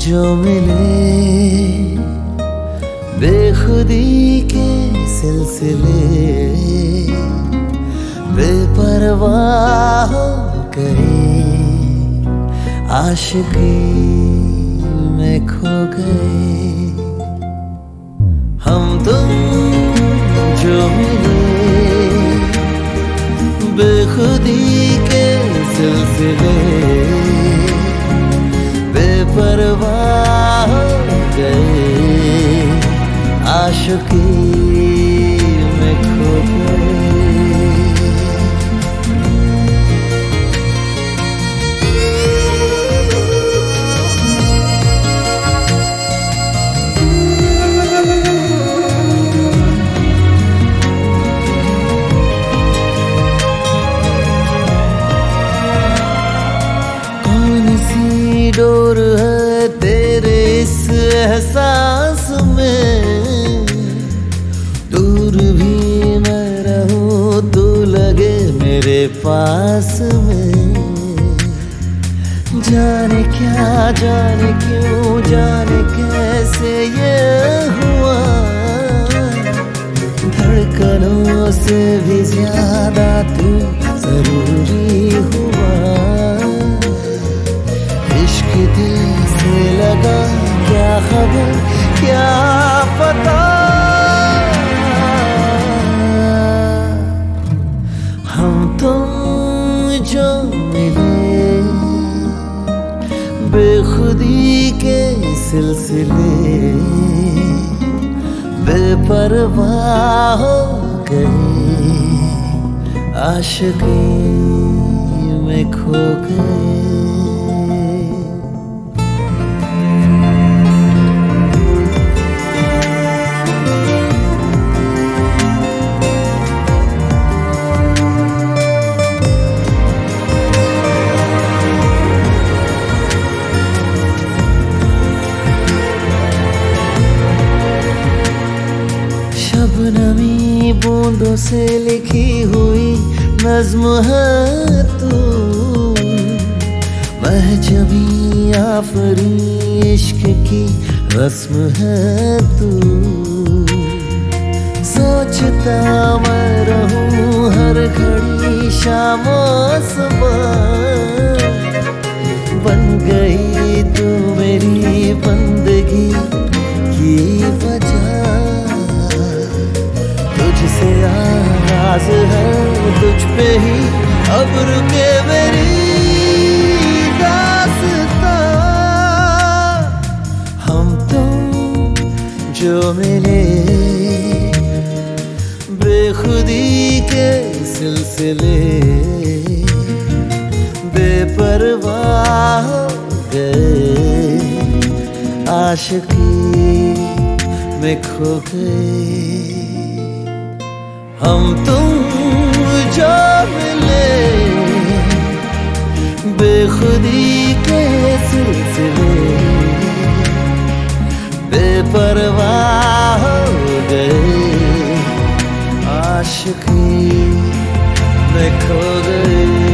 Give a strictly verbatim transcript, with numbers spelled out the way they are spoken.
जो मिले बेखुदी के सिलसिले, बेपरवाह हो गए, आशिकी में खो गए। हम तुम जो मिले बेखुदी के सिलसिले, बेपरवाह हो गए, आशिकी में खो गए। डोर है तेरे इस एहसास में, दूर भी मैं रहूं तू लगे मेरे पास में। जाने क्या जाने क्यों जाने कैसे ये हुआ, धड़कनों से भी ज्यादा तू जरूरी हुआ। दिल से लगा क्या खबर क्या पता, हम तुम जो मिले बेखुदी के सिलसिले, बेपरवाह हो गए, आशिकी में खो गए। शबनमी बूंदों से लिखी हुई नज्म है तू, महजबी आफरी इश्क की रस्म है तू। सोचता मैं रहूं हर घड़ी शामो सुबह, बन गई तू मेरी बंदगी की वजह। तुझसे आगाज़ है तुझ पे ही अब रुके मेरी दास्तां। हम तुम जो मिले बेखुदी के सिलसिले, बेपरवाह हो गए, आशिकी में खो गए। हम तुम जो मिले बेखुदी के सिलसिले, बेपरवाह हो गए, आशिकी में खो गए।